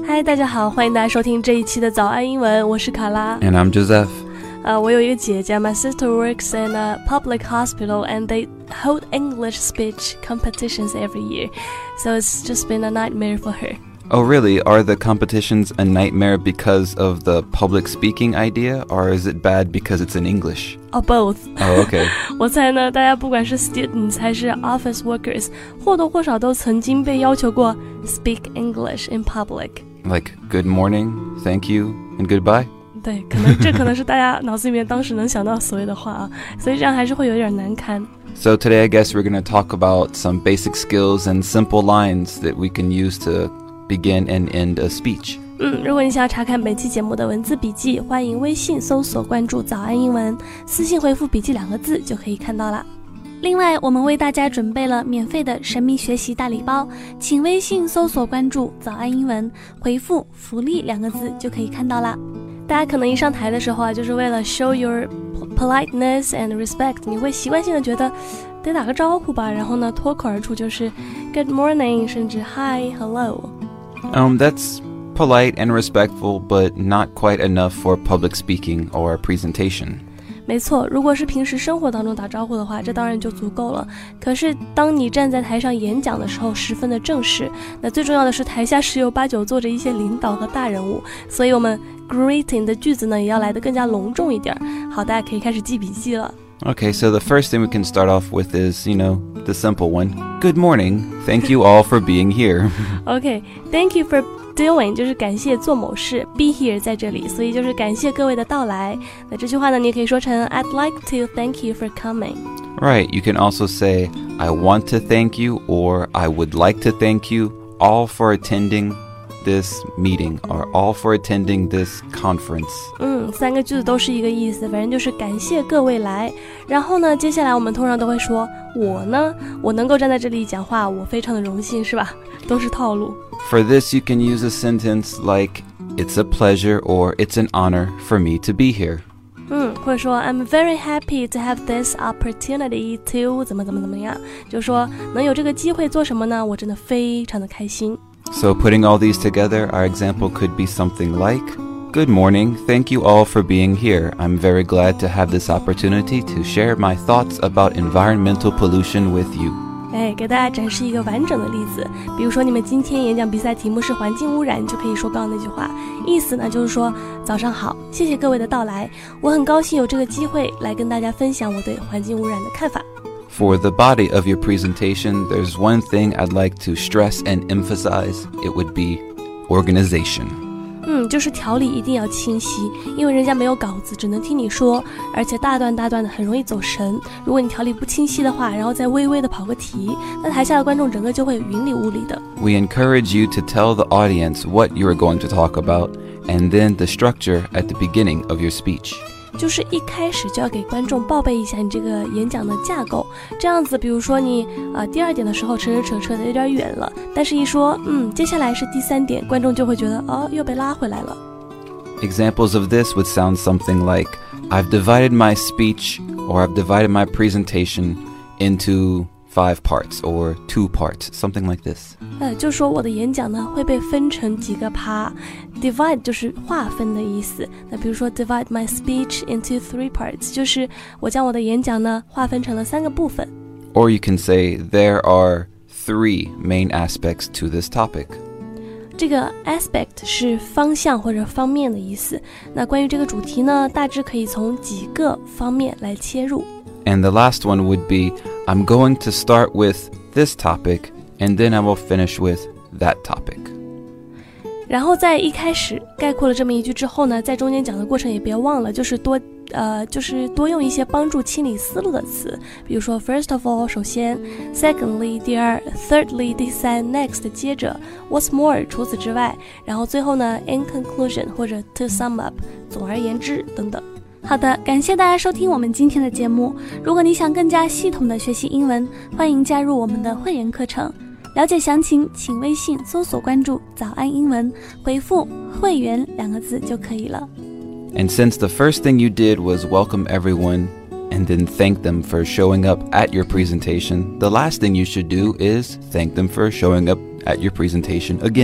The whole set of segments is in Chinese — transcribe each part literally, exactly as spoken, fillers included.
嗨，大家好，欢迎大家收听这一期的早安英文，我是卡拉。 And I'm Joseph. 呃，我有一个姐姐 My sister works in a public hospital and they hold English speech competitions every year. So it's just been a nightmare for her. Oh, really? Are the competitions a nightmare because of the public speaking idea, or is it bad because it's in English? Oh, both. Oh, okay. 我猜呢，大家不管是 students 还是 office workers， 或多或少都曾经被要求过 speak English in public. Like good morning, thank you, and goodbye? 对，可能这可能是大家脑子里面当时能想到所谓的话啊，所以这样还是会有点难堪。 So today I guess we're going to talk about some basic skills and simple lines that we can use to begin and end a speech. 嗯，如果你想要查看本期节目的文字笔记，欢迎微信搜索关注早安英文，私信回复笔记两个字就可以看到了。另外，我们为大家准备了免费的神秘学习大礼包，请微信搜索关注早安英文，回复福利两个字就可以看到啦。大家可能一上台的时候啊，就是为了 show your politeness and respect， 你会习惯性的觉得得打个招呼吧，然后呢脱口而出就是 good morning， 甚至 hi hello。Um, that's polite and respectful, but not quite enough for public speaking or presentation. 没错，如果是平时生活当中打招呼的话，这当然就足够了。可是当你站在台上演讲的时候，十分的正式。那最重要的是，台下十有八九坐着一些领导和大人物，所以我们 greeting 的句子呢，也要来得更加隆重一点。好，大家可以开始记笔记了。 Okay, so the first thing we can start off with is, you know, the simple one. Good morning. Thank you all for being here. Okay, thank you for doing 就是感谢做某事 be here 在这里，所以就是感谢各位的到来。那这句话呢，你也可以说成 I'd like to thank you for coming. Right, you can also say I want to thank you or I would like to thank you all for attending this meeting or all for attending this conference. 嗯，三个句子都是一个意思，反正就是感谢各位来。然后呢，接下来我们通常都会说我呢，我能够站在这里讲话，我非常的荣幸，是吧？都是套路。 For this, you can use a sentence like, it's a pleasure or it's an honor for me to be here. 嗯，或者说 I'm very happy to have this opportunity to 怎么怎么怎么样，就说能有这个机会做什么呢？我真的非常的开心。 So putting all these together, our example could be something like, Good morning, thank you all for being here. I'm very glad to have this opportunity to share my thoughts about environmental pollution with you. 哎，给大家展示一个完整的例子，比如说你们今天演讲比赛题目是环境污染，就可以说刚刚那句话，意思呢就是说早上好，谢谢各位的到来，我很高兴有这个机会来跟大家分享我对环境污染的看法。 For the body of your presentation, there's one thing I'd like to stress and emphasize. It would be organization. 嗯，就是条理一定要清晰，因为人家没有稿子，只能听你说，而且大段大段的很容易走神。如果你条理不清晰的话，然后再微微的跑个题，那台下的观众整个就会云里雾里的。 We encourage you to tell the audience what you are going to talk about, and then the structure at the beginning of your speech. 就是一开始就要给观众报备一下你这个演讲的架构，这样子比如说你呃第二点的时候扯扯扯扯的有点远了，但是一说嗯接下来是第三点，观众就会觉得哦又被拉回来了。 Examples of this would sound something like, I've divided my speech or I've divided my presentation into five parts or two parts, something like this. 呃，就说我的演讲呢会被分成几个趴 divide 就是划分的意思，那比如说 divide my speech into three parts 就是我将我的演讲呢划分成了三个部分。 Or you can say there are three main aspects to this topic. 这个 aspect 是方向或者方面的意思，那关于这个主题呢大致可以从几个方面来切入。 And the last one would be, I'm going to start with this topic, and then I will finish with that topic. 然后在一开始概括了这么一句之后呢，在中间讲的过程也别忘了，就是多呃，就是多用一些帮助清理思路的词，比如说 first of all 首先 secondly 第二 thirdly 第三 next 接着 what's more 除此之外，然后最后呢 in conclusion 或者 to sum up 总而言之等等。好的，感谢大家收听我们今天的节目。如果你想更加系统的学习英文，欢迎加入我们的会员课程。了解详情，请微信搜索关注早安英文，回复会员两个字就可以了。 And since the first thing you did was welcome everyone and then thank them for showing up at your presentation, the last thing you should do is thank them for showing up at your presentation again.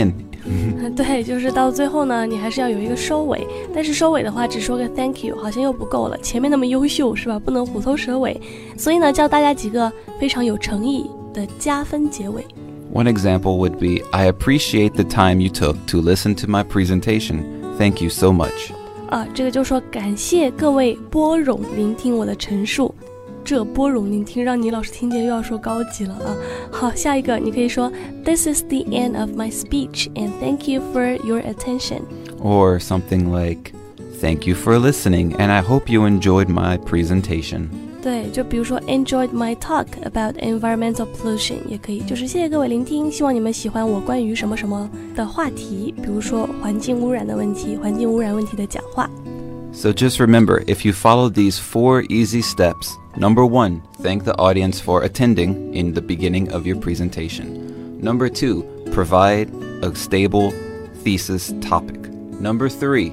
对，就是到最后呢，你还是要有一个收尾，但是收尾的话只说个 thank you 好像又不够了，前面那么优秀是吧，不能虎头蛇尾，所以呢教大家几个非常有诚意的加分结尾。 One example would be, I appreciate the time you took to listen to my presentation. Thank you so much. 啊，这个就说感谢各位拨冗聆听我的陈述，这拨冗聆听让你老师听见又要说高级了啊。好，下一个你可以说 This is the end of my speech and thank you for your attention. Or something like, Thank you for listening and I hope you enjoyed my presentation. 对，就比如说 enjoyed my talk about environmental pollution 也可以，就是谢谢各位聆听，希望你们喜欢我关于什么什么的话题，比如说环境污染的问题，环境污染问题的讲话。 So just remember, if you follow these four easy steps, number one, thank the audience for attending in the beginning of your presentation. Number two, provide a stable thesis topic. Number three,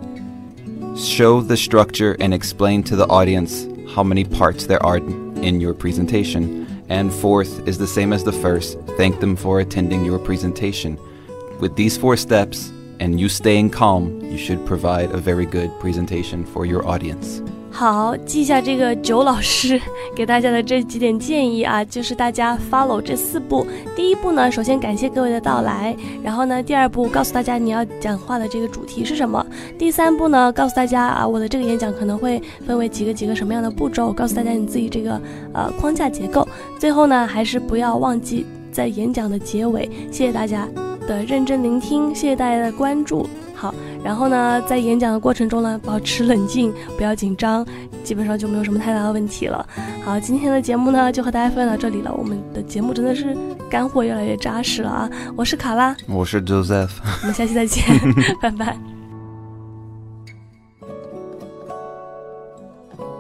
show the structure and explain to the audience how many parts there are in your presentation. And fourth is the same as the first, thank them for attending your presentation. With these four steps, and you staying calm, you should provide a very good presentation for your audience. 好，记下这个九老师给大家的这几点建议啊，就是大家 follow 这四步。第一步呢，首先感谢各位的到来，然后呢，第二步告诉大家你要讲话的这个主题是什么。第三步呢，告诉大家啊，我的这个演讲可能会分为几个几个什么样的步骤，告诉大家你自己这个呃框架结构。最后呢，还是不要忘记在演讲的结尾，谢谢大家的认真聆听，谢谢大家的关注。好，然后呢，在演讲的过程中呢，保持冷静，不要紧张，基本上就没有什么太大的问题了。好，今天的节目呢，就和大家分享到这里了。我们的节目真的是干货越来越扎实了啊！我是卡拉， 我是 Joseph， 我们下期再见，拜拜。